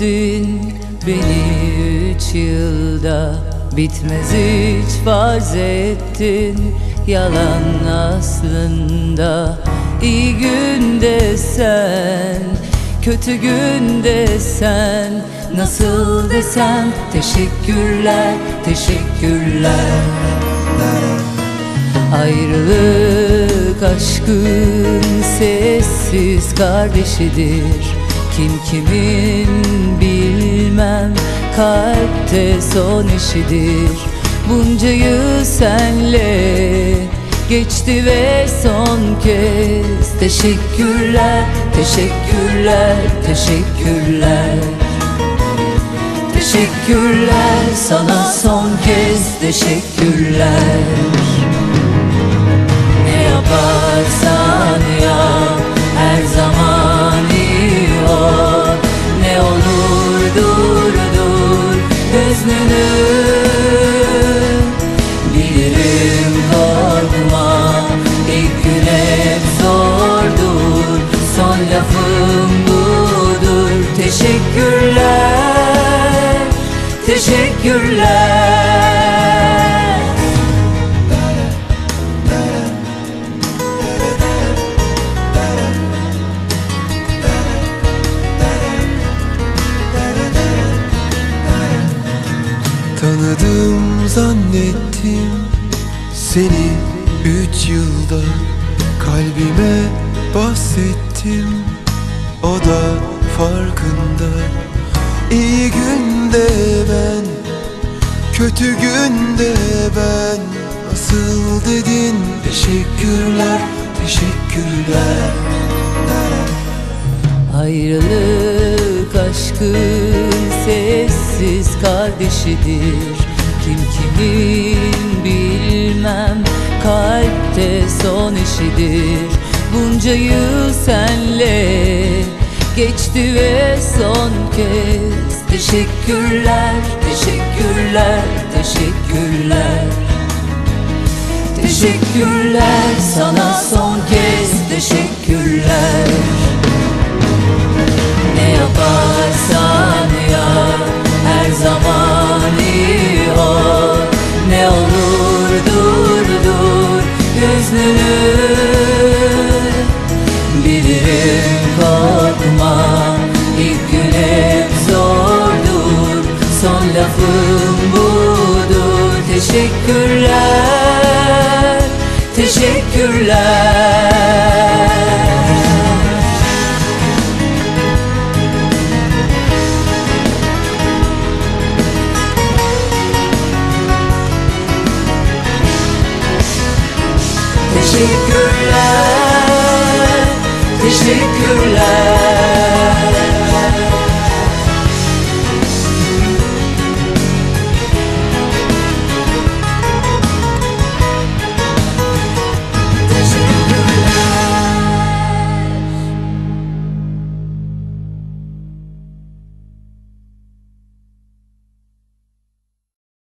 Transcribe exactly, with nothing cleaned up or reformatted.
ettin beni üç yılda, bitmez hiç farz ettin, yalan aslında. İyi günde sen, kötü günde sen, nasıl desem teşekkürler, teşekkürler. Ayrılık aşkın sessiz kardeşidir, kim kimin bilmem, kalpte son eşidir. Bunca yıl senle geçti ve son kez teşekkürler, teşekkürler, teşekkürler. Teşekkürler sana son kez teşekkürler. Ne yaparsan yap her zaman iyi ol, ne olur dur dur hüznünü. Bilirim korkma, ilk gün hep zordur, son lafım budur. Teşekkürler, teşekkürler. Tanıdım zannettim seni üç yılda, kalbime bahsettim, o da farkında. İyi günde ben, kötü günde ben, nasıl dedin teşekkürler, teşekkürler. Ayrılık aşkın sessiz kardeşidir, kim kimin bilmem, kalpte son eşidir. Bunca yıl senle geçti ve son kez teşekkürler, teşekkürler, teşekkürler. Teşekkürler sana son kez teşekkürler. Ne yaparsan yap her zaman iyi ol, ne olur dur dur hüznünü. Bilirim korkma, ilk gün hep zordur, son lafım budur. Teşekkürler, teşekkürler. Teşekkürler, teşekkürler.